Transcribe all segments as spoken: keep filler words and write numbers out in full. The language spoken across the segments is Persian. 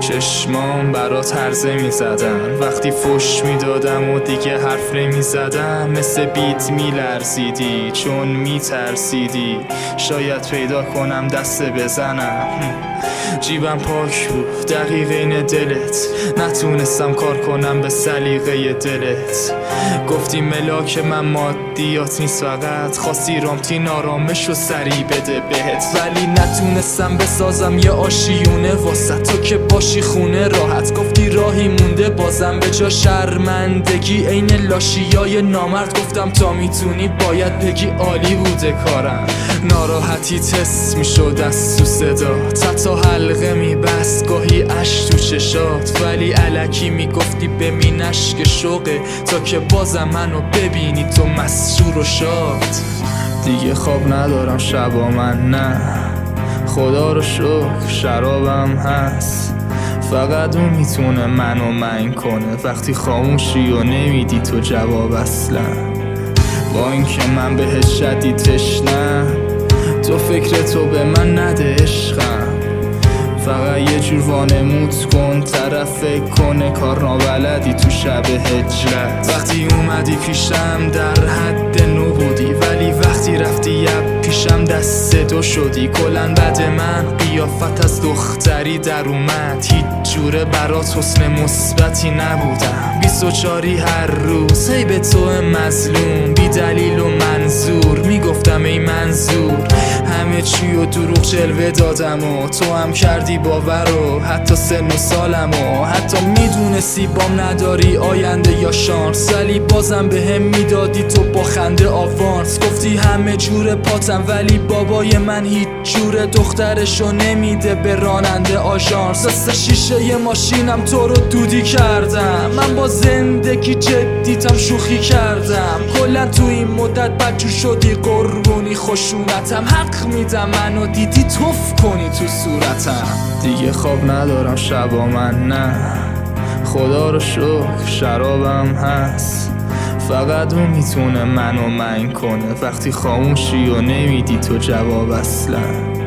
چشمام برات هرزه می زدن وقتی فش می دادم و دیگه حرف نمی زدم. مثل بیت می لرزیدی چون می ترسیدی شاید پیدا کنم دسته بزنم. جیبم پاک بود دقیقین دلت، نتونستم کار کنم به سلیقه دلت. گفتی ملاک من مادیات نیست، فقط خواستی رامتین آرامش و سری بده بهت. ولی نتونستم بسازم یه آشیونه واسه تو که باشی خونه راحت. گفتی راهی مونده بازم به جا شرمندگی عین لاشیای نامرد. گفتم تا میتونی باید بگی عالی بوده کارم. ناراحتی تست میشد از تو صدا، تا حلقه میبست گاهی اش تو چشات. ولی الکی میگفتی ببین اشک شوقه تا که بازم منو ببینی تو مسرور و شاد. دیگه خواب ندارم شبا من، نه خدا رو شکر شرابم هست. فقط اون میتونه منو من کنه وقتی خاموشی و نمیدی تو جواب اصلا. با اینکه من بهت شدید تشنم، تو فکر تو به من نده عشقم. فقط یه جور وانمود کن طرف فکر کنه کار نابلدی تو شب هجرت. وقتی اومدی پیشم در حد نو بودی، ولی وقتی رفتی یب پیشم دست دو شدی. کلن بعد من قیافت از دختری در اومد، هیچ جوره برات حسن مثبتی نبودم. بیست و چاری هر روز هی به تو مظلوم بی دلیل و منظور میگفتم ای منظور. همه چی و دروغ جلوه دادم و تو هم کردی باور و حتی سن و سالم و حتی میدونستی بام نداری آینده یا شانس، ولی بازم به هم میدادی تو با خنده آوانس. گفتی همه جور پاتم ولی بابای من هیچ جور دخترشو نمیده به راننده آژانس. دست شیشه ی ماشینم تو رو دودی کردم، من با زندگی جدیتم شوخی کردم. کلا تو این مدت بدجور شدی قربونی خشونتم. حق میدم منو دیدی توف کنی تو صورتم. دیگه خواب ندارم شبا من، نه خدا رو شکر شرابم هست. فقط اون میتونه منو من کنه وقتی خاموشی و نمیدی تو جواب اصلا.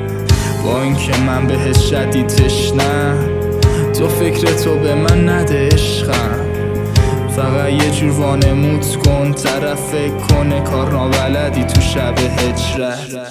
با اینکه من بهت شدید تشنم، تو فکر تو به من نده عشقم. فقط یه جور وانمود کن طرف فکر کنه کار نابلدی تو شب هجرت.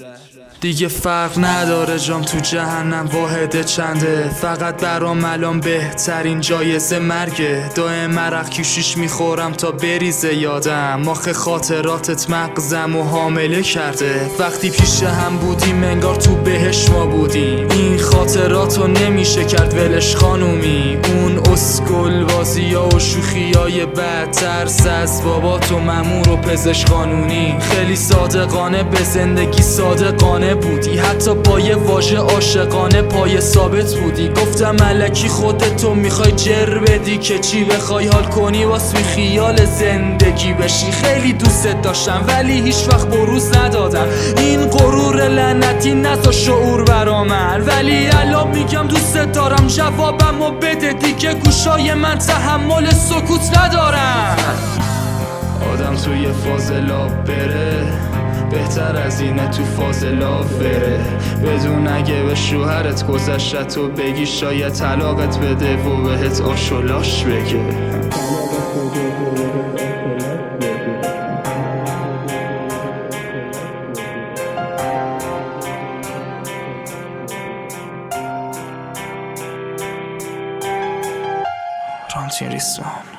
دیگه فرق نداره جام تو جهنم واحد چنده، فقط برام الان بهترین جایزه مرگه. دائم مرق کشیش میخورم تا بریزه یادم، آخه خاطراتت مغزم و حامله کرده. وقتی پیش هم بودیم انگار تو بهش ما بودیم، این خاطراتو نمیشه کرد ولش خانومی. اون اسکل بازی ها و شوخی های بد، ترس از بابات و مامور و پزشک قانونی. خیلی صادقانه به زندگی صادقانه بودی، حتی با یه واژه عاشقانه پای ثابت بودی. گفتم الکی خودتو میخوای جر بدی که چی بخوای حال کنی واسه خیال زندگی بشی. خیلی دوستت داشتم ولی هیچ وقت بروز ندادم، این غرور لعنتی نذار شعور برا من. ولی الان میگم دوستت دارم جوابمو بده دیگه، گوشای من تحمل سکوت ندارم. آدم توی فاز لاب بره بهتر از اینه تو فاز لاف بره، بدون اگه به شوهرت گذشت تو بگی شاید طلاقت بده و بهت آشولاش بگه. رامتین ریسمان.